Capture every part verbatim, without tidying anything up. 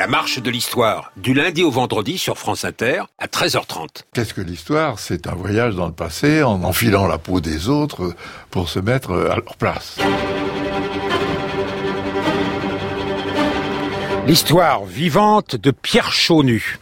marche de l'histoire, du lundi au vendredi sur France Inter, à treize heures trente. Qu'est-ce que l'histoire ? C'est un voyage dans le passé, en enfilant la peau des autres pour se mettre à leur place. L'histoire vivante de Pierre Chaunu.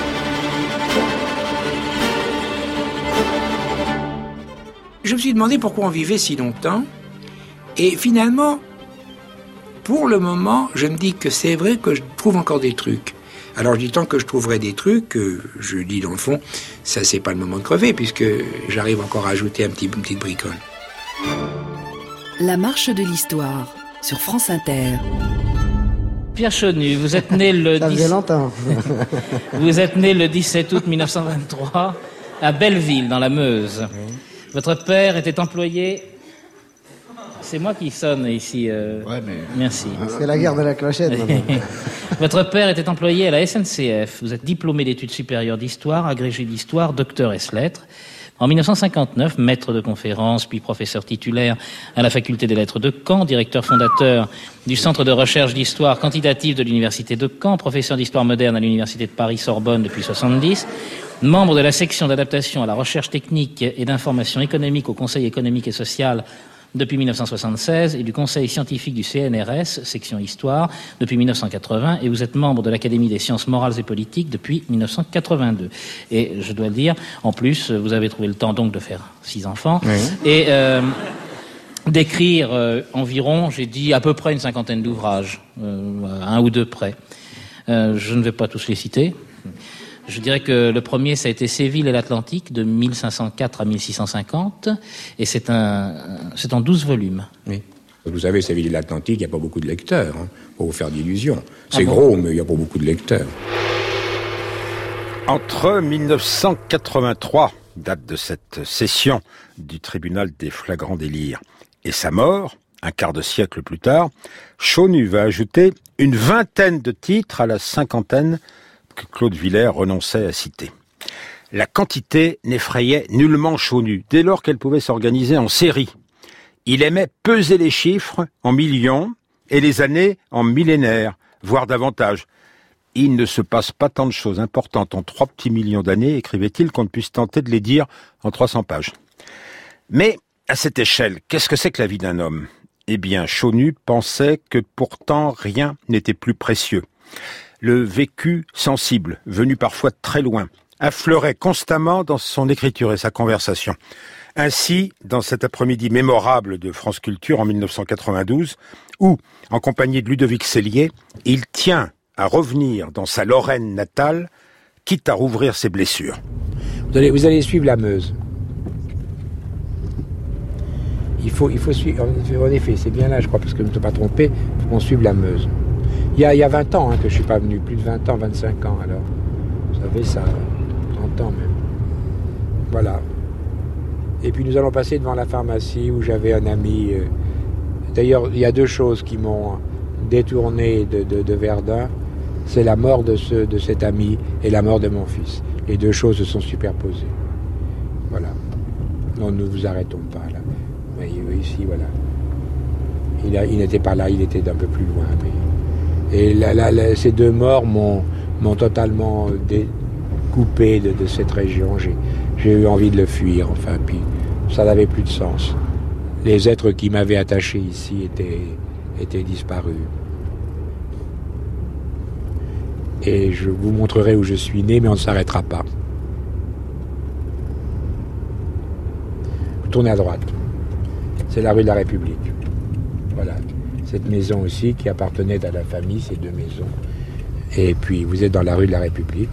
Je me suis demandé pourquoi on vivait si longtemps, et finalement, pour le moment, je me dis que c'est vrai que je trouve encore des trucs. Alors je dis tant que je trouverai des trucs, euh, je dis dans le fond, ça c'est pas le moment de crever, puisque j'arrive encore à ajouter un petit, une petite bricole. La marche de l'histoire, sur France Inter. Pierre Chaunu, vous êtes né le Ça faisait longtemps. Vous êtes né le dix-sept août mille neuf cent vingt-trois à Belleville, dans la Meuse. Oui. Votre père était employé... C'est moi qui sonne ici. Euh... Ouais, mais... Merci. C'est la guerre de la clochette. Votre père était employé à la S N C F. Vous êtes diplômé d'études supérieures d'histoire, agrégé d'histoire, docteur ès lettres. En mille neuf cent cinquante-neuf, maître de conférences, puis professeur titulaire à la faculté des lettres de Caen, directeur fondateur du Centre de recherche d'histoire quantitative de l'Université de Caen, professeur d'histoire moderne à l'Université de Paris-Sorbonne depuis soixante-dix, membre de la section d'adaptation à la recherche technique et d'information économique au Conseil économique et social depuis mille neuf cent soixante-seize et du Conseil scientifique du C N R S, section Histoire, depuis mille neuf cent quatre-vingts, et vous êtes membre de l'Académie des sciences morales et politiques depuis mille neuf cent quatre-vingt-deux. Et je dois le dire, en plus, vous avez trouvé le temps donc de faire six enfants, oui. et euh, d'écrire euh, environ, j'ai dit, à peu près une cinquantaine d'ouvrages, euh, un ou deux près. Euh, je ne vais pas tous les citer. Je dirais que le premier, ça a été Séville et l'Atlantique, de mille cinq cent quatre à mille six cent cinquante, et c'est un, c'est en douze volumes. Oui. Vous savez, Séville et l'Atlantique, il n'y a pas beaucoup de lecteurs, hein, pour vous faire d'illusions. C'est ah bon gros, mais il n'y a pas beaucoup de lecteurs. Entre mille neuf cent quatre-vingt-trois, date de cette session du tribunal des flagrants délires, et sa mort, un quart de siècle plus tard, Chaunu va ajouter une vingtaine de titres à la cinquantaine que Claude Villers renonçait à citer. La quantité n'effrayait nullement Chaunu, dès lors qu'elle pouvait s'organiser en série. Il aimait peser les chiffres en millions et les années en millénaires, voire davantage. Il ne se passe pas tant de choses importantes en trois petits millions d'années, écrivait-il, qu'on ne puisse tenter de les dire en trois cents pages. Mais, à cette échelle, qu'est-ce que c'est que la vie d'un homme ? Eh bien, Chaunu pensait que pourtant rien n'était plus précieux. Le vécu sensible, venu parfois de très loin, affleurait constamment dans son écriture et sa conversation. Ainsi, dans cet après-midi mémorable de France Culture en mille neuf cent quatre-vingt-douze, où, en compagnie de Ludovic Sellier, il tient à revenir dans sa Lorraine natale, quitte à rouvrir ses blessures. Vous allez, vous allez suivre la Meuse. Il faut, il faut suivre, en effet, c'est bien là, je crois, parce que je ne me suis pas trompé, il faut qu'on suive la Meuse. Il y a, il y a vingt ans hein, que je ne suis pas venu, plus de vingt ans, vingt-cinq ans, alors. Vous savez, ça, trente ans même. Voilà. Et puis nous allons passer devant la pharmacie où j'avais un ami. Euh... D'ailleurs, il y a deux choses qui m'ont détourné de, de, de Verdun. C'est la mort de, ce, de cet ami et la mort de mon fils. Les deux choses se sont superposées. Voilà. Non, nous ne vous arrêtons pas, là. Mais ici, voilà. Il, a, il n'était pas là, il était d'un peu plus loin, mais... Et la, la, la, ces deux morts m'ont, m'ont totalement dé, coupé de, de cette région. J'ai, j'ai eu envie de le fuir, enfin, puis ça n'avait plus de sens. Les êtres qui m'avaient attaché ici étaient, étaient disparus. Et je vous montrerai où je suis né, mais on ne s'arrêtera pas. Vous tournez à droite. C'est la rue de la République. Voilà. Cette maison aussi qui appartenait à la famille, ces deux maisons. Et puis vous êtes dans la rue de la République.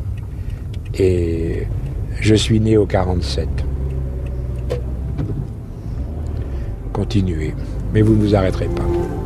Et je suis né au quarante-sept. Continuez, mais vous ne vous arrêterez pas.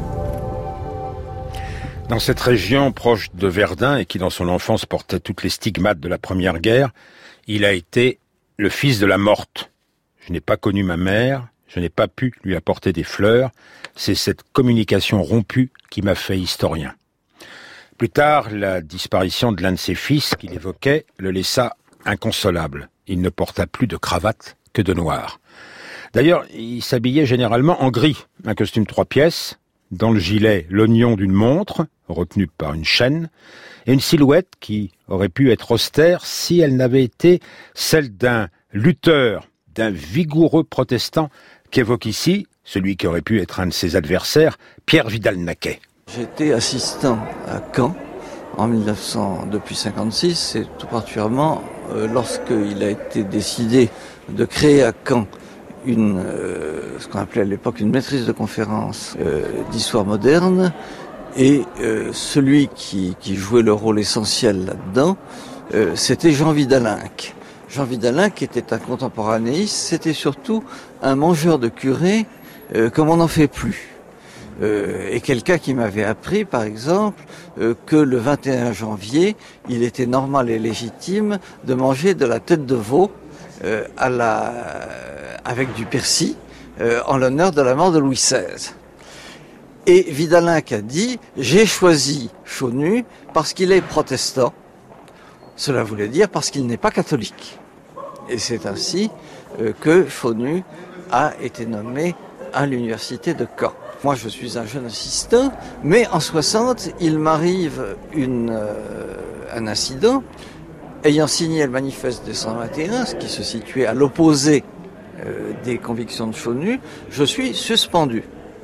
Dans cette région proche de Verdun et qui dans son enfance portait toutes les stigmates de la Première Guerre, il a été le fils de la morte. Je n'ai pas connu ma mère, je n'ai pas pu lui apporter des fleurs. C'est cette communication rompue qui m'a fait historien. Plus tard, la disparition de l'un de ses fils qu'il évoquait le laissa inconsolable. Il ne porta plus de cravate que de noir. D'ailleurs, il s'habillait généralement en gris, un costume trois pièces, dans le gilet l'oignon d'une montre, retenue par une chaîne, et une silhouette qui aurait pu être austère si elle n'avait été celle d'un lutteur, d'un vigoureux protestant qu'évoque ici celui qui aurait pu être un de ses adversaires, Pierre Vidal-Naquet. J'étais assistant à Caen en mille neuf cents, depuis cinquante-six, et tout particulièrement euh, lorsqu'il a été décidé de créer à Caen une, euh, ce qu'on appelait à l'époque une maîtrise de conférence euh, d'histoire moderne, et euh, celui qui, qui jouait le rôle essentiel là-dedans, euh, c'était Jean Vidalinck. Jean Vidalinck était un contemporanéiste, c'était surtout un mangeur de curés euh, comme on n'en fait plus. Euh, et quelqu'un qui m'avait appris, par exemple, euh, que le vingt et un janvier, il était normal et légitime de manger de la tête de veau euh, à la, euh, avec du persil euh, en l'honneur de la mort de Louis seize. Et Vidalinck a dit « J'ai choisi Chaunu parce qu'il est protestant ». Cela voulait dire parce qu'il n'est pas catholique. Et c'est ainsi euh, que Chaunu a été nommé à l'université de Caen. Moi, je suis un jeune assistant, mais en soixante, il m'arrive une, euh, un incident. Ayant signé le manifeste des cent vingt et un, ce qui se situait à l'opposé euh, des convictions de Chaunu, je suis suspendu.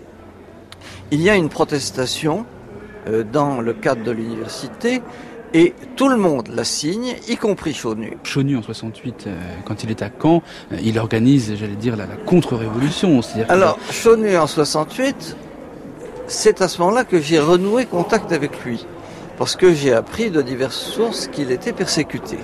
Il y a une protestation euh, dans le cadre de l'université, et tout le monde la signe, y compris Chaunu. Chaunu, en soixante-huit, euh, quand il est à Caen, euh, il organise, j'allais dire, la, la contre-révolution. C'est-à-dire Alors, que... Chaunu, en soixante-huit, c'est à ce moment-là que j'ai renoué contact avec lui. Parce que j'ai appris de diverses sources qu'il était persécuté.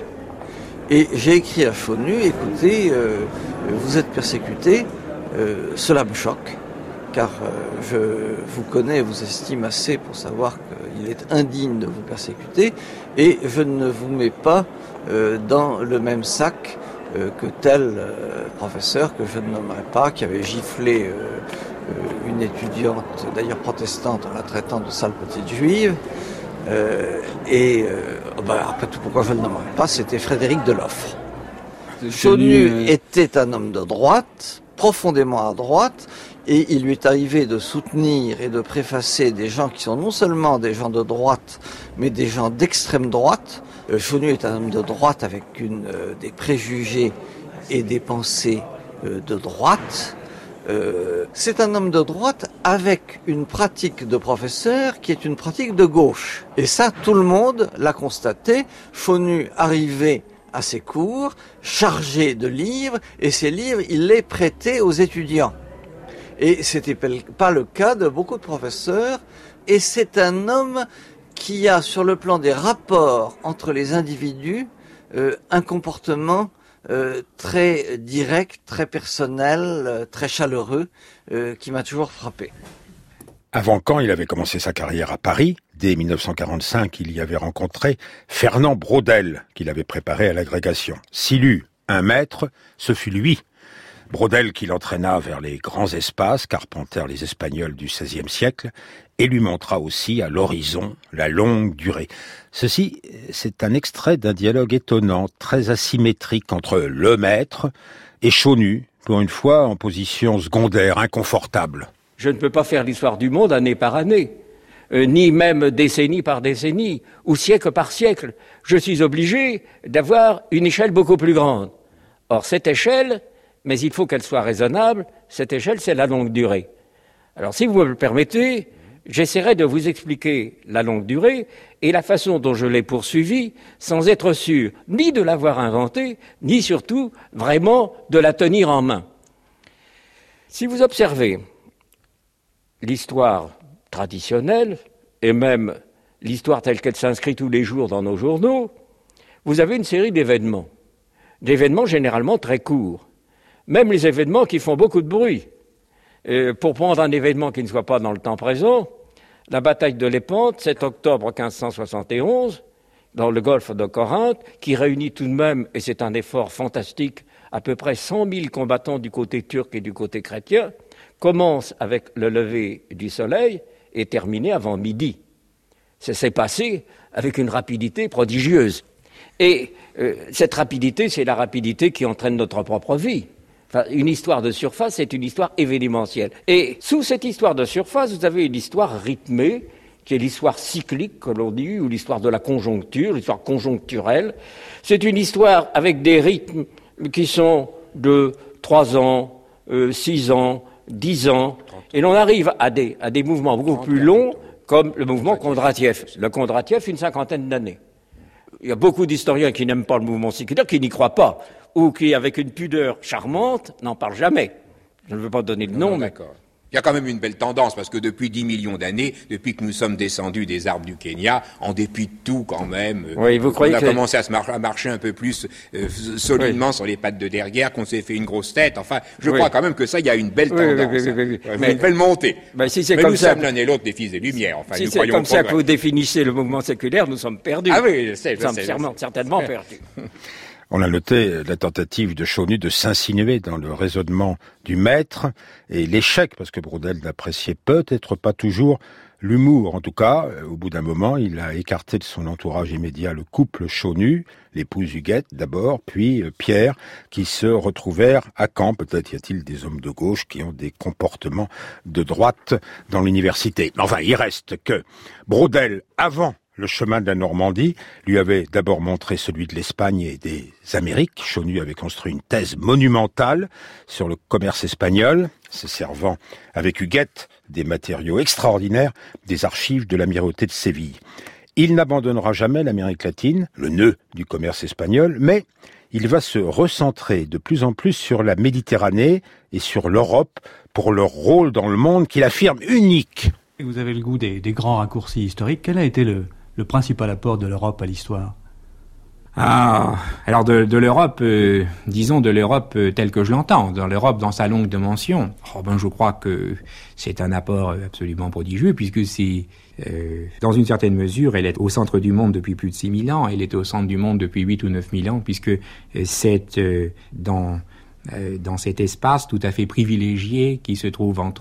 Et j'ai écrit à Chaunu, écoutez, euh, vous êtes persécuté, euh, cela me choque. Car euh, je vous connais, vous estime assez pour savoir qu'il est indigne de vous persécuter, et je ne vous mets pas euh, dans le même sac euh, que tel euh, professeur que je ne nommerai pas, qui avait giflé euh, euh, une étudiante, d'ailleurs protestante, en la traitant de sale petite juive. Euh, et euh, bah, après tout, pourquoi je ne le nommerai pas, c'était Frédéric Deloffre. Chaunu était un homme de droite, profondément à droite, et il lui est arrivé de soutenir et de préfacer des gens qui sont non seulement des gens de droite, mais des gens d'extrême droite. Euh, Chaunu est un homme de droite avec une, euh, des préjugés et des pensées euh, de droite. Euh, c'est un homme de droite avec une pratique de professeur qui est une pratique de gauche. Et ça, tout le monde l'a constaté. Chaunu arrivait à ses cours, chargé de livres, et ces livres, il les prêtait aux étudiants. Et c'était pas le cas de beaucoup de professeurs, et c'est un homme qui a, sur le plan des rapports entre les individus, euh, un comportement euh, très direct, très personnel, euh, très chaleureux, euh, qui m'a toujours frappé. Avant Caen, il avait commencé sa carrière à Paris. Dès mille neuf cent quarante-cinq, il y avait rencontré Fernand Braudel, qu'il avait préparé à l'agrégation. S'il eut un maître, ce fut lui. Braudel qui l'entraîna vers les grands espaces qu'arpentèrent les Espagnols du seizième siècle et lui montra aussi à l'horizon la longue durée. Ceci, c'est un extrait d'un dialogue étonnant, très asymétrique entre le maître et Chaunu, pour une fois en position secondaire, inconfortable. Je ne peux pas faire l'histoire du monde année par année, euh, ni même décennie par décennie, ou siècle par siècle. Je suis obligé d'avoir une échelle beaucoup plus grande. Or, cette échelle, mais il faut qu'elle soit raisonnable, cette échelle, c'est la longue durée. Alors, si vous me le permettez, j'essaierai de vous expliquer la longue durée et la façon dont je l'ai poursuivie, sans être sûr ni de l'avoir inventée, ni surtout, vraiment, de la tenir en main. Si vous observez l'histoire traditionnelle, et même l'histoire telle qu'elle s'inscrit tous les jours dans nos journaux, vous avez une série d'événements. D'événements généralement très courts. Même les événements qui font beaucoup de bruit. Euh, pour prendre un événement qui ne soit pas dans le temps présent, la bataille de Lépante, sept octobre quinze cent soixante et onze, dans le golfe de Corinthe, qui réunit tout de même, et c'est un effort fantastique, à peu près cent mille combattants du côté turc et du côté chrétien, commence avec le lever du soleil et terminé avant midi. Ça s'est passé avec une rapidité prodigieuse. Et euh, cette rapidité, c'est la rapidité qui entraîne notre propre vie. Enfin, une histoire de surface, c'est une histoire événementielle. Et sous cette histoire de surface, vous avez une histoire rythmée, qui est l'histoire cyclique, que l'on dit, ou l'histoire de la conjoncture, l'histoire conjoncturelle. C'est une histoire avec des rythmes qui sont de trois ans, euh, six ans, dix ans, et l'on arrive à des, à des mouvements beaucoup plus longs, comme le mouvement Kondratiev. Le Kondratiev, une cinquantaine d'années. Il y a beaucoup d'historiens qui n'aiment pas le mouvement séculaire, qui n'y croient pas, ou qui, avec une pudeur charmante, n'en parlent jamais. Je ne veux pas donner de nom, non, mais... D'accord. Il y a quand même une belle tendance, parce que depuis dix millions d'années, depuis que nous sommes descendus des arbres du Kenya, en dépit de tout quand même, oui, vous croyez on a que... commencé à, se mar- à marcher un peu plus euh, solidement oui. sur les pattes de derrière, qu'on s'est fait une grosse tête. Enfin, je oui. crois quand même que ça, il y a une belle oui, tendance, oui, oui, oui, oui. Hein. Mais, une belle montée. Mais, si c'est mais comme nous ça... sommes l'un et l'autre des fils des Lumières. Enfin, si nous c'est comme ça progrès. que vous définissez le mouvement séculaire, nous sommes perdus. Ah oui, je sais, je nous sommes sais, certainement, je sais. certainement perdus. On a noté la tentative de Chonu de s'insinuer dans le raisonnement du maître et l'échec, parce que Braudel n'appréciait peut-être pas toujours l'humour. En tout cas, au bout d'un moment, il a écarté de son entourage immédiat le couple Chonu, l'épouse Huguette d'abord, puis Pierre, qui se retrouvèrent à Caen. Peut-être y a-t-il des hommes de gauche qui ont des comportements de droite dans l'université. Enfin, il reste que Braudel, avant le chemin de la Normandie, lui avait d'abord montré celui de l'Espagne et des Amériques. Chonu avait construit une thèse monumentale sur le commerce espagnol, se servant avec Huguette des matériaux extraordinaires des archives de l'amirauté de Séville. Il n'abandonnera jamais l'Amérique latine, le nœud du commerce espagnol, mais il va se recentrer de plus en plus sur la Méditerranée et sur l'Europe pour leur rôle dans le monde qu'il affirme unique. Vous avez le goût des, des grands raccourcis historiques. Quel a été le le principal apport de l'Europe à l'histoire? Ah, alors de, de l'Europe, euh, disons de l'Europe euh, telle que je l'entends, dans l'Europe dans sa longue dimension, oh ben je crois que c'est un apport absolument prodigieux, puisque c'est, euh, dans une certaine mesure, elle est au centre du monde depuis plus de six mille ans, elle est au centre du monde depuis huit ou neuf mille ans, puisque euh, c'est euh, dans... Euh, dans cet espace tout à fait privilégié qui se trouve entre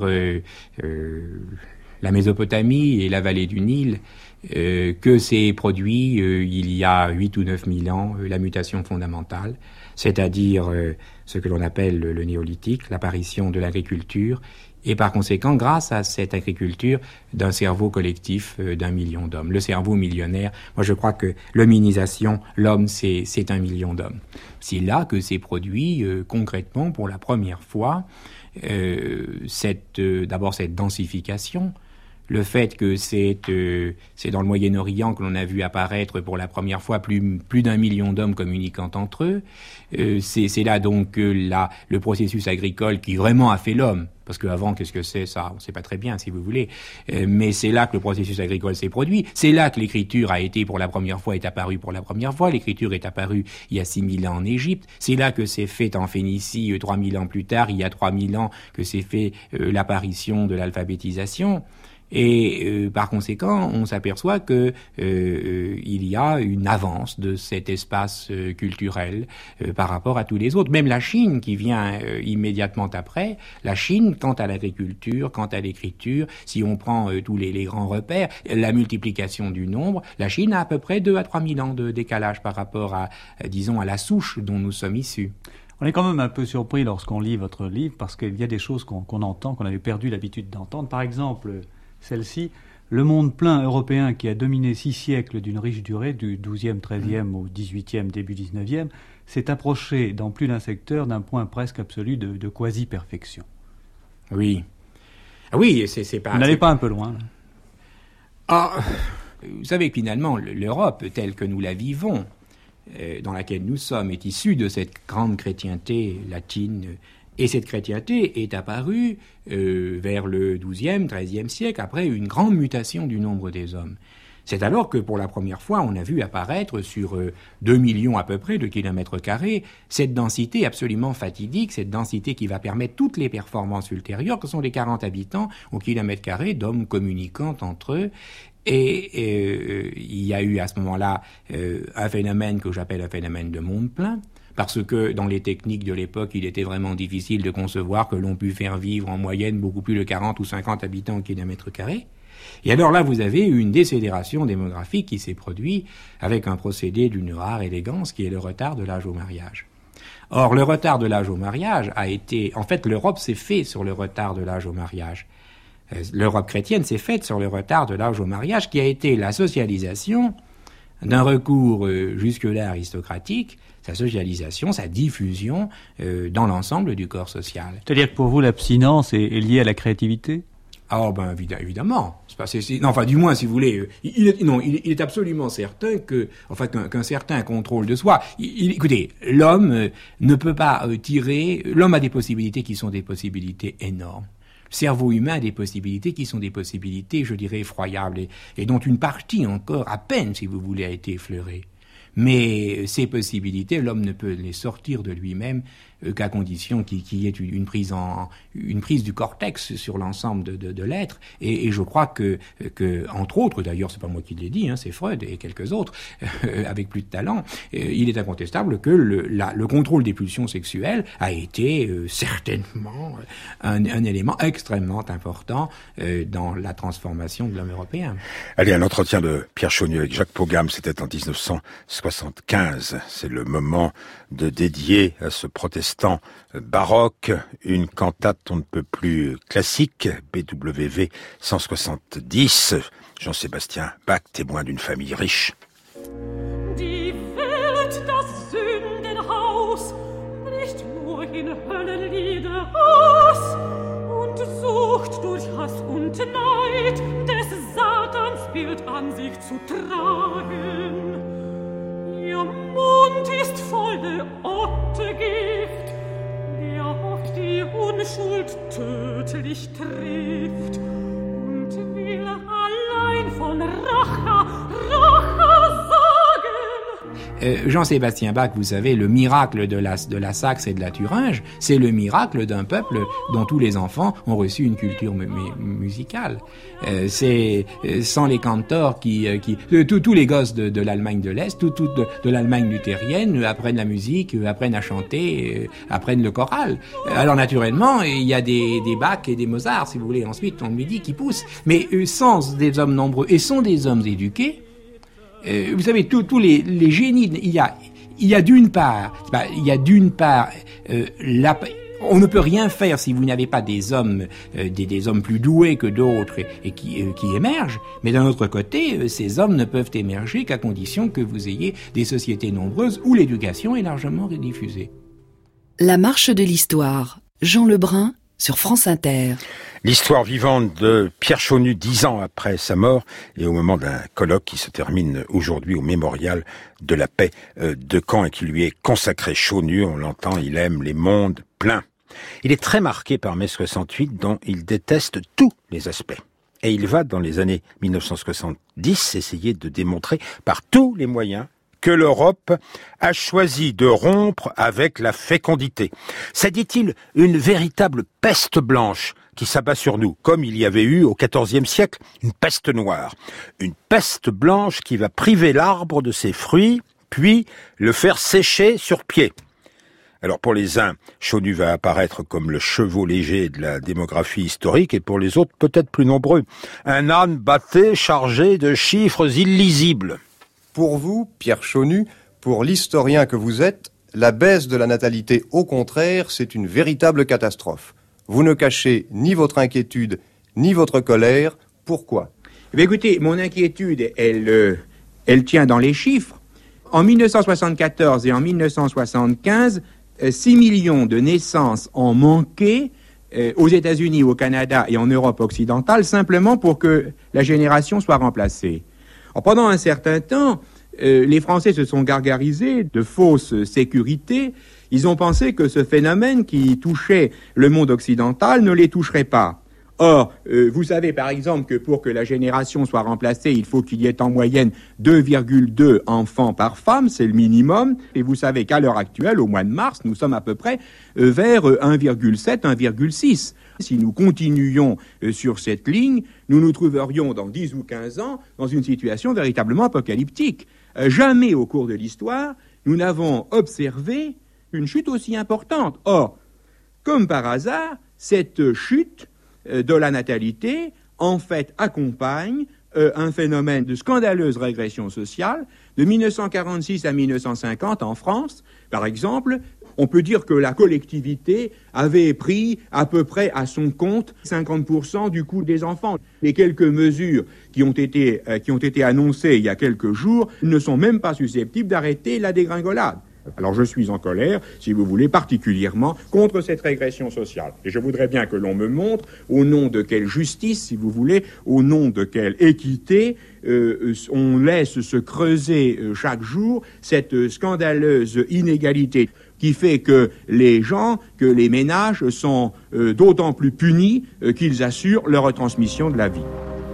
euh, la Mésopotamie et la vallée du Nil, Euh, que s'est produit euh, il y a huit ou neuf mille ans euh, la mutation fondamentale, c'est-à-dire euh, ce que l'on appelle le, le néolithique, l'apparition de l'agriculture, et par conséquent, grâce à cette agriculture, d'un cerveau collectif euh, d'un million d'hommes. Le cerveau millionnaire, moi je crois que l'hominisation, l'homme, c'est, c'est un million d'hommes. C'est là que s'est produit euh, concrètement pour la première fois euh, cette, euh, d'abord cette densification, le fait que c'est, euh, c'est dans le Moyen-Orient que l'on a vu apparaître pour la première fois plus, plus d'un million d'hommes communiquant entre eux. Euh, c'est, c'est là donc que euh, la, le processus agricole qui vraiment a fait l'homme, parce qu'avant, qu'est-ce que c'est ça? On ne sait pas très bien, si vous voulez. Euh, mais c'est là que le processus agricole s'est produit. C'est là que l'écriture a été pour la première fois, est apparue pour la première fois. L'écriture est apparue il y a six mille ans en Égypte. C'est là que s'est fait en Phénicie, euh, trois mille ans plus tard, il y a trois mille ans, que s'est fait euh, l'apparition de l'alphabétisation. Et euh, par conséquent, on s'aperçoit que euh, il y a une avance de cet espace euh, culturel euh, par rapport à tous les autres. Même la Chine, qui vient euh, immédiatement après, la Chine, quant à l'agriculture, quant à l'écriture, si on prend euh, tous les, les grands repères, la multiplication du nombre, la Chine a à peu près deux à trois mille ans de décalage par rapport à, euh, disons, à la souche dont nous sommes issus. On est quand même un peu surpris lorsqu'on lit votre livre, parce qu'il y a des choses qu'on, qu'on entend, qu'on avait perdu l'habitude d'entendre. Par exemple, celle-ci, le monde plein européen qui a dominé six siècles d'une riche durée, du douzième, treizième au dix-huitième, début dix-neuvième, s'est approché dans plus d'un secteur d'un point presque absolu de, de quasi-perfection. Oui. Ah oui, c'est, c'est pas... Vous n'allez pas un peu loin, là. Ah, vous savez que finalement, l'Europe, telle que nous la vivons, euh, dans laquelle nous sommes, est issue de cette grande chrétienté latine. Et cette chrétienté est apparue euh, vers le douzième, treizième siècle, après une grande mutation du nombre des hommes. C'est alors que, pour la première fois, on a vu apparaître sur euh, deux millions à peu près de kilomètres carrés cette densité absolument fatidique, cette densité qui va permettre toutes les performances ultérieures, que sont les quarante habitants au kilomètre carré d'hommes communiquant entre eux. Et euh, il y a eu à ce moment-là euh, un phénomène que j'appelle un phénomène de monde plein, parce que dans les techniques de l'époque, il était vraiment difficile de concevoir que l'on pût faire vivre en moyenne beaucoup plus de quarante ou cinquante habitants au kilomètre carré. Et alors là, vous avez une décélération démographique qui s'est produite avec un procédé d'une rare élégance qui est le retard de l'âge au mariage. Or, le retard de l'âge au mariage a été... En fait, l'Europe s'est faite sur le retard de l'âge au mariage. L'Europe chrétienne s'est faite sur le retard de l'âge au mariage, qui a été la socialisation d'un recours euh, jusque-là aristocratique, sa socialisation, sa diffusion euh, dans l'ensemble du corps social. C'est-à-dire que pour vous, l'abstinence est, est liée à la créativité ? Ah ben évidemment. C'est pas, c'est, c'est, non, enfin du moins si vous voulez, euh, il est, non, il, il est absolument certain que, enfin qu'un, qu'un certain contrôle de soi. Il, il, écoutez, l'homme euh, ne peut pas euh, tirer. L'homme a des possibilités qui sont des possibilités énormes. Le cerveau humain a des possibilités qui sont des possibilités, je dirais, effroyables, et, et dont une partie encore, à peine, si vous voulez, a été effleurée. Mais ces possibilités, l'homme ne peut les sortir de lui-même euh, qu'à condition qu'il, qu'il y ait une, une prise en, une prise du cortex sur l'ensemble de, de, de l'être. Et, et je crois que, que, entre autres, d'ailleurs, c'est pas moi qui l'ai dit, hein, c'est Freud et quelques autres, euh, avec plus de talent, euh, il est incontestable que le, la, le contrôle des pulsions sexuelles a été euh, certainement un, un élément extrêmement important euh, dans la transformation de l'homme européen. Allez, un entretien de Pierre Chaunu avec Jacques Pogam, c'était en dix-neuf cent soixante-quinze. C'est le moment de dédier à ce protestant baroque une cantate on ne peut plus classique, B W V cent soixante-dix, Jean-Sébastien Bach, témoin d'une famille riche. Die Welt, das Sündenhaus, bricht nur in Höllenlieder aus und sucht durch Hass und Neid des Satans Bild an sich zu tragen. Ihr Mund ist voll Ottegift, der oft die Unschuld tödlich trifft und will allein von Rache, Rache sagen. Euh, Jean-Sébastien Bach, vous savez, le miracle de la, de la Saxe et de la Thuringe, c'est le miracle d'un peuple dont tous les enfants ont reçu une culture mu- mu- musicale. Euh, c'est euh, sans les cantors qui... Euh, qui euh, tous les gosses de, de l'Allemagne de l'Est, tout, tout de, de l'Allemagne luthérienne euh, apprennent la musique, euh, apprennent à chanter, euh, apprennent le choral. Euh, alors naturellement, il y a des, des Bach et des Mozart, si vous voulez, ensuite on lui dit qui poussent. Mais euh, sans des hommes nombreux, et sont des hommes éduqués, Euh, vous savez, tous tous les, les génies, il y a, il y a d'une part, bah, il y a d'une part, euh, la, on ne peut rien faire si vous n'avez pas des hommes, euh, des, des hommes plus doués que d'autres et, et qui, euh, qui émergent. Mais d'un autre côté, euh, ces hommes ne peuvent émerger qu'à condition que vous ayez des sociétés nombreuses où l'éducation est largement diffusée. La marche de l'histoire. Jean Lebrun sur France Inter. L'histoire vivante de Pierre Chaunu, dix ans après sa mort, et au moment d'un colloque qui se termine aujourd'hui au mémorial de la paix de Caen et qui lui est consacré. Chaunu, on l'entend, il aime les mondes pleins. Il est très marqué par mai soixante-huit, dont il déteste tous les aspects. Et il va, dans les années dix-neuf cent soixante-dix, essayer de démontrer par tous les moyens que l'Europe a choisi de rompre avec la fécondité. C'est, dit-il, une véritable peste blanche qui s'abat sur nous, comme il y avait eu au quatorzième siècle une peste noire. Une peste blanche qui va priver l'arbre de ses fruits, puis le faire sécher sur pied. Alors pour les uns, Chaunu va apparaître comme le chevau léger de la démographie historique, et pour les autres, peut-être plus nombreux, un âne batté chargé de chiffres illisibles. Pour vous, Pierre Chaunu, pour l'historien que vous êtes, la baisse de la natalité, au contraire, c'est une véritable catastrophe. Vous ne cachez ni votre inquiétude, ni votre colère. Pourquoi ? Eh bien, écoutez, mon inquiétude, elle, euh, elle tient dans les chiffres. En dix-neuf cent soixante-quatorze et en dix-neuf cent soixante-quinze, euh, six millions de naissances ont manqué euh, aux États-Unis, au Canada et en Europe occidentale, simplement pour que la génération soit remplacée. Alors, pendant un certain temps, euh, les Français se sont gargarisés de fausses sécurités. Ils ont pensé que ce phénomène qui touchait le monde occidental ne les toucherait pas. Or, euh, vous savez par exemple que pour que la génération soit remplacée, il faut qu'il y ait en moyenne deux virgule deux enfants par femme, c'est le minimum. Et vous savez qu'à l'heure actuelle, au mois de mars, nous sommes à peu près euh, vers un virgule sept, un virgule six. Si nous continuions euh, sur cette ligne, nous nous trouverions dans dix ou quinze ans dans une situation véritablement apocalyptique. Euh, jamais au cours de l'histoire, nous n'avons observé une chute aussi importante. Or, comme par hasard, cette chute de la natalité, en fait, accompagne euh, un phénomène de scandaleuse régression sociale. De dix-neuf cent quarante-six à dix-neuf cent cinquante, en France, par exemple, on peut dire que la collectivité avait pris à peu près à son compte cinquante pour cent du coût des enfants. Les quelques mesures qui ont été, euh, qui ont été annoncées il y a quelques jours ne sont même pas susceptibles d'arrêter la dégringolade. Alors je suis en colère, si vous voulez, particulièrement contre cette régression sociale. Et je voudrais bien que l'on me montre au nom de quelle justice, si vous voulez, au nom de quelle équité, euh, on laisse se creuser euh, chaque jour cette euh, scandaleuse inégalité qui fait que les gens, que les ménages sont euh, d'autant plus punis euh, qu'ils assurent leur retransmission de la vie.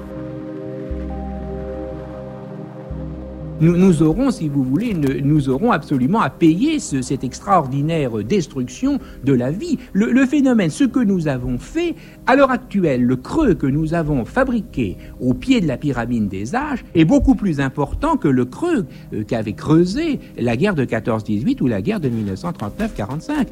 Nous, nous aurons, si vous voulez, une, nous aurons absolument à payer ce, cette extraordinaire destruction de la vie. Le, le phénomène, ce que nous avons fait, à l'heure actuelle, le creux que nous avons fabriqué au pied de la pyramide des âges est beaucoup plus important que le creux euh, qu'avait creusé la guerre de quatorze dix-huit ou la guerre de mille neuf cent trente-neuf quarante-cinq.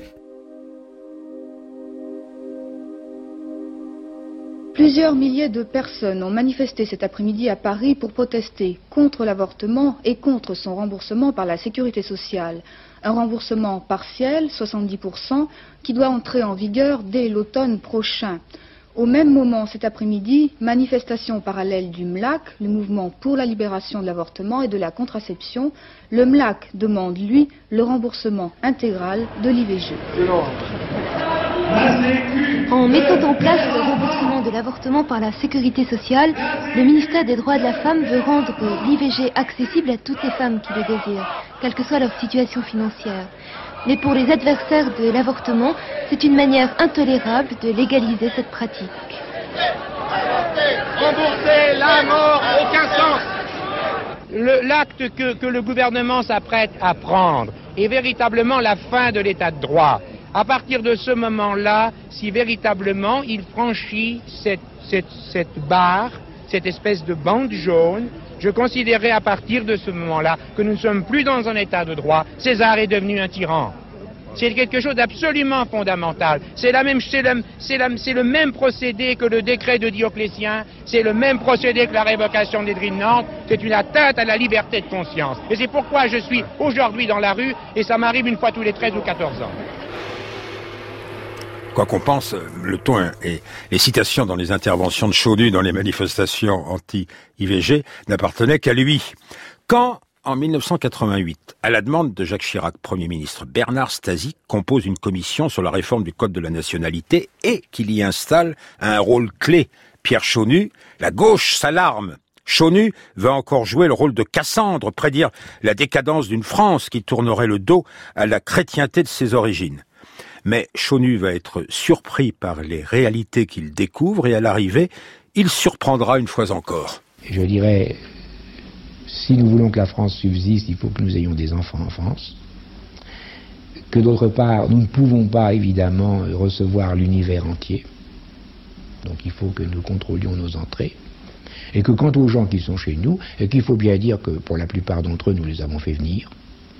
Plusieurs milliers de personnes ont manifesté cet après-midi à Paris pour protester contre l'avortement et contre son remboursement par la sécurité sociale. Un remboursement partiel, soixante-dix pour cent, qui doit entrer en vigueur dès l'automne prochain. Au même moment, cet après-midi, manifestation parallèle du M L A C, le mouvement pour la libération de l'avortement et de la contraception. Le M L A C demande, lui, le remboursement intégral de l'I V G. En mettant en place le remboursement de l'avortement par la sécurité sociale, le ministère des Droits de la Femme veut rendre l'I V G accessible à toutes les femmes qui le désirent, quelle que soit leur situation financière. Mais pour les adversaires de l'avortement, c'est une manière intolérable de légaliser cette pratique. Rembourser la mort, aucun sens. Le, l'acte que, que le gouvernement s'apprête à prendre est véritablement la fin de l'état de droit. À partir de ce moment-là, si véritablement il franchit cette, cette, cette barre, cette espèce de bande jaune, je considérerai à partir de ce moment-là que nous ne sommes plus dans un état de droit. César est devenu un tyran. C'est quelque chose d'absolument fondamental. C'est, la même, c'est, le, c'est, la, c'est le même procédé que le décret de Dioclétien, c'est le même procédé que la révocation des Dries de Nantes, c'est une atteinte à la liberté de conscience. Et c'est pourquoi je suis aujourd'hui dans la rue, et ça m'arrive une fois tous les treize ou quatorze ans. Quoi qu'on pense, le ton et les citations dans les interventions de Chonu dans les manifestations anti-I V G n'appartenaient qu'à lui. Quand, en mille neuf cent quatre-vingt-huit, à la demande de Jacques Chirac, Premier ministre, Bernard Stasi compose une commission sur la réforme du Code de la nationalité et qu'il y installe un rôle clé, Pierre Chonu, la gauche s'alarme. Chonu va encore jouer le rôle de Cassandre, prédire la décadence d'une France qui tournerait le dos à la chrétienté de ses origines. Mais Chonu va être surpris par les réalités qu'il découvre et à l'arrivée, il surprendra une fois encore. Je dirais, si nous voulons que la France subsiste, il faut que nous ayons des enfants en France. Que d'autre part, nous ne pouvons pas évidemment recevoir l'univers entier. Donc il faut que nous contrôlions nos entrées. Et que quant aux gens qui sont chez nous, et qu'il faut bien dire que pour la plupart d'entre eux, nous les avons fait venir.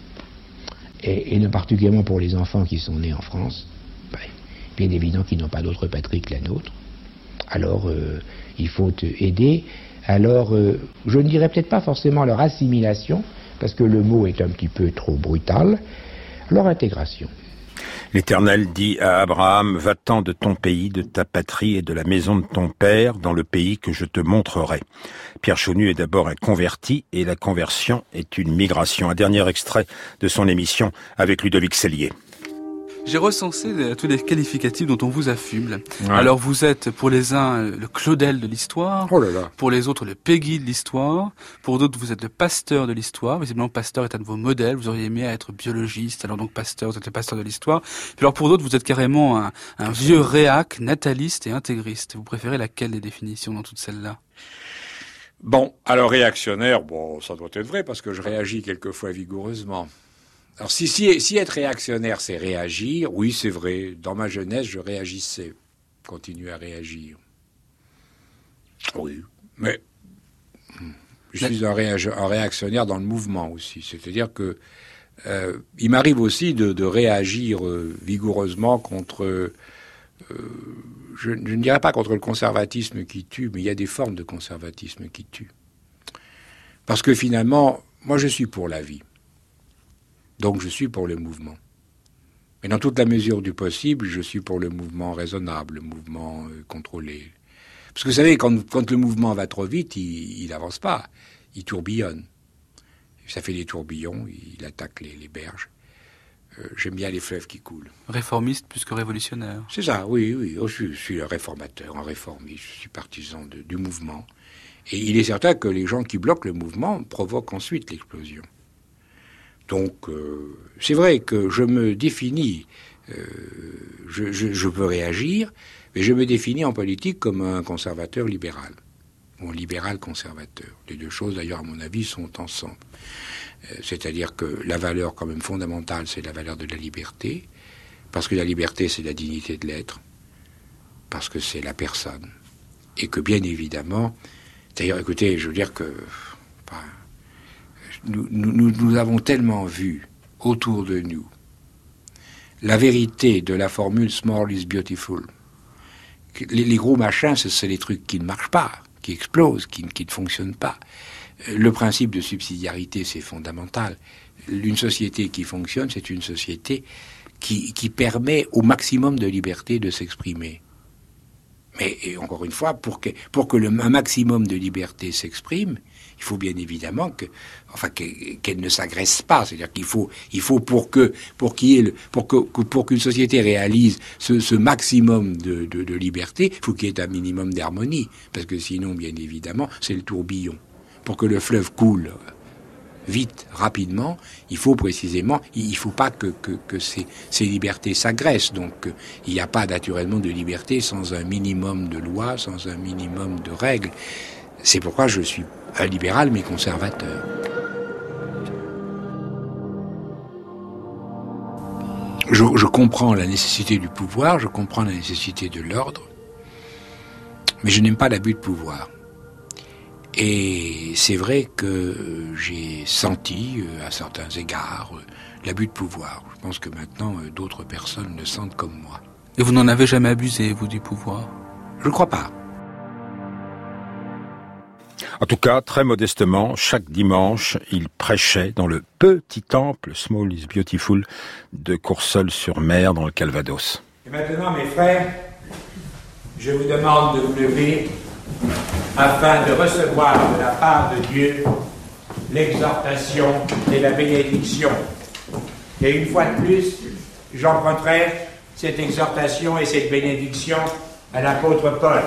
Et, et particulièrement pour les enfants qui sont nés en France, ben, bien évident qu'ils n'ont pas d'autre patrie que la nôtre. Alors, euh, il faut aider. Alors, euh, je ne dirais peut-être pas forcément leur assimilation, parce que le mot est un petit peu trop brutal, leur intégration. L'Éternel dit à Abraham, va-t'en de ton pays, de ta patrie et de la maison de ton père, dans le pays que je te montrerai. Pierre Chonu est d'abord un converti, et la conversion est une migration. Un dernier extrait de son émission avec Ludovic Sellier. J'ai recensé tous les qualificatifs dont on vous affuble. Ouais. Alors vous êtes pour les uns le Claudel de l'histoire, oh là là. Pour les autres le Peggy de l'histoire, pour d'autres vous êtes le Pasteur de l'histoire. Visiblement Pasteur est un de vos modèles, vous auriez aimé être biologiste, alors donc Pasteur, vous êtes le Pasteur de l'histoire. Puis alors pour d'autres vous êtes carrément un, un vieux réac, nataliste et intégriste. Vous préférez laquelle des définitions dans toutes celles-là ? Bon, alors réactionnaire, bon, ça doit être vrai parce que je réagis quelquefois vigoureusement. Alors si, si, si être réactionnaire, c'est réagir, oui, c'est vrai. Dans ma jeunesse, je réagissais, continuer à réagir. Oui, mais je suis un, réag- un réactionnaire dans le mouvement aussi. C'est-à-dire que euh, il m'arrive aussi de, de réagir euh, vigoureusement contre... Euh, je, je ne dirais pas contre le conservatisme qui tue, mais il y a des formes de conservatisme qui tuent. Parce que finalement, moi je suis pour la vie. Donc je suis pour le mouvement. Mais dans toute la mesure du possible, je suis pour le mouvement raisonnable, le mouvement euh, contrôlé. Parce que vous savez, quand, quand le mouvement va trop vite, il n'avance pas, il tourbillonne. Ça fait des tourbillons, il attaque les, les berges. Euh, j'aime bien les fleuves qui coulent. Réformiste plus que révolutionnaire. C'est ça, oui, oui. Oh, je, je suis un réformateur, un réformiste, je suis partisan de, du mouvement. Et il est certain que les gens qui bloquent le mouvement provoquent ensuite l'explosion. Donc, euh, c'est vrai que je me définis, euh, je, je, je peux réagir, mais je me définis en politique comme un conservateur libéral, ou un libéral conservateur. Les deux choses, d'ailleurs, à mon avis, sont ensemble. Euh, c'est-à-dire que la valeur quand même fondamentale, c'est la valeur de la liberté, parce que la liberté, c'est la dignité de l'être, parce que c'est la personne, et que bien évidemment, d'ailleurs, écoutez, je veux dire que enfin, nous, nous, nous avons tellement vu autour de nous la vérité de la formule « small is beautiful ». Les, les gros machins, c'est les trucs qui ne marchent pas, qui explosent, qui, qui ne fonctionnent pas. Le principe de subsidiarité, c'est fondamental. Une société qui fonctionne, c'est une société qui, qui permet au maximum de liberté de s'exprimer. Mais et encore une fois, pour que, pour que le, un maximum de liberté s'exprime, il faut bien évidemment que, enfin, que, qu'elle ne s'agresse pas. C'est-à-dire qu'il faut, il faut pour que, pour qu'il y ait le, pour que, pour qu'une société réalise ce, ce maximum de, de, de liberté, il faut qu'il y ait un minimum d'harmonie, parce que sinon, bien évidemment, c'est le tourbillon. Pour que le fleuve coule vite, rapidement, il faut précisément, il ne faut pas que, que, que ces, ces libertés s'agressent. Donc, euh, il n'y a pas naturellement de liberté sans un minimum de lois, sans un minimum de règles. C'est pourquoi je suis un libéral mais conservateur. Je, je comprends la nécessité du pouvoir, je comprends la nécessité de l'ordre, mais je n'aime pas l'abus de pouvoir. Et c'est vrai que j'ai senti, à certains égards, l'abus de pouvoir. Je pense que maintenant, d'autres personnes le sentent comme moi. Et vous n'en avez jamais abusé, vous, du pouvoir? Je ne crois pas. En tout cas, très modestement, chaque dimanche, il prêchait dans le petit temple Small is Beautiful de Courseulles-sur-Mer dans le Calvados. Et maintenant, mes frères, je vous demande de vous lever afin de recevoir de la part de Dieu l'exhortation et la bénédiction. Et une fois de plus, j'emprunterai cette exhortation et cette bénédiction à l'apôtre Paul.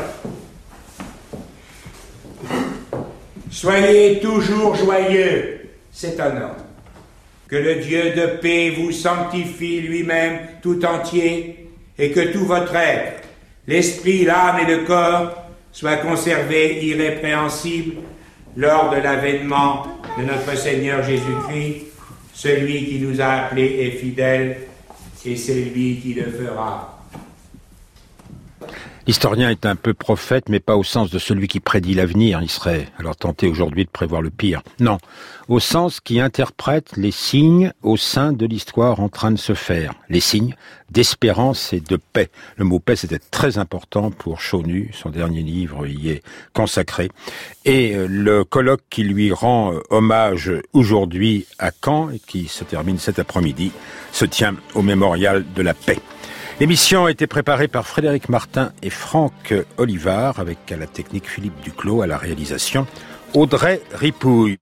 Soyez toujours joyeux, c'est un ordre. Que le Dieu de paix vous sanctifie lui-même tout entier et que tout votre être, l'esprit, l'âme et le corps, soit conservé irrépréhensible lors de l'avènement de notre Seigneur Jésus-Christ. Celui qui nous a appelés est fidèle et c'est lui qui le fera. L'historien est un peu prophète, mais pas au sens de celui qui prédit l'avenir. Il serait alors tenté aujourd'hui de prévoir le pire. Non, au sens qui interprète les signes au sein de l'histoire en train de se faire. Les signes d'espérance et de paix. Le mot paix, c'était très important pour Chonu. Son dernier livre y est consacré. Et le colloque qui lui rend hommage aujourd'hui à Caen, et qui se termine cet après-midi, se tient au Mémorial de la Paix. L'émission a été préparée par Frédéric Martin et Franck Olivard, avec à la technique Philippe Duclos, à la réalisation Audrey Ripouille.